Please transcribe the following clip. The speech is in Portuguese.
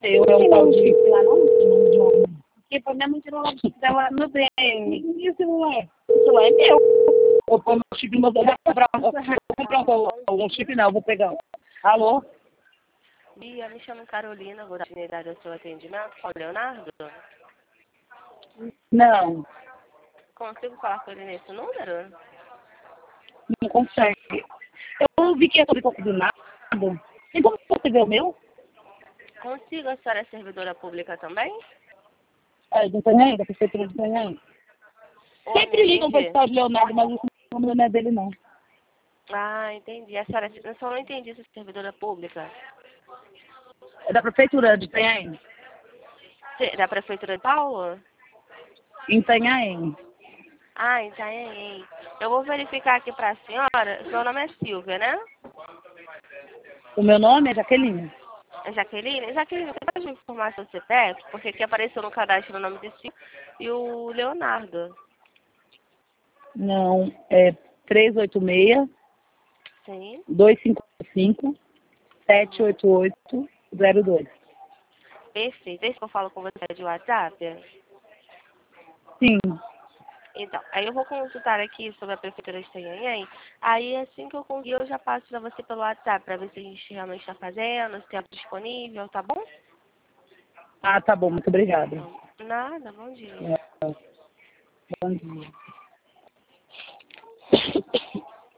Eu é um tal de chip lá, não? Porque pra minha mãe tirou lá dela no bem. E o celular? O celular é meu. Eu ponho o chip no meu celular. Vou comprar um chip, não. Vou pegar. Alô? Bia, me chamo Carolina, vou dar continuidade ao seu atendimento com o Leonardo. Não, Consigo falar com ele nesse número? não consegue. Eu vi que ia sobre pouco do nada. E como você vê o meu? Consigo, a senhora é servidora pública também? É, de Itanhaém, da prefeitura de Itanhaém. Oi, não Sempre ligam para entendi. esse tal de Leonardo, mas esse número não é dele, não. Ah, entendi. A senhora, eu só não entendi se é servidora pública. É da prefeitura de Itanhaém. Da Prefeitura de Paulo? Em Itanhaém. Ah, Itanhaém. Eu vou verificar aqui para a senhora. Seu nome é Silvia, né? O meu nome é Jaqueline. É Jaqueline? Jaqueline, você pode me informar seu CPF? Porque aqui apareceu no cadastro o nome de Silvia e o Leonardo. Não, é 386 Sim. 255 Uhum. 78802. Perfeito. Esse que eu falo com você de WhatsApp? Sim, Então, aí eu vou consultar aqui sobre a Prefeitura de Itanhaém. Aí, assim que eu conseguir, eu já passo para você pelo WhatsApp, para ver se a gente realmente está fazendo, se tem tempo disponível, tá bom? ah, tá bom, muito obrigada. Então, nada, bom dia. É, bom dia.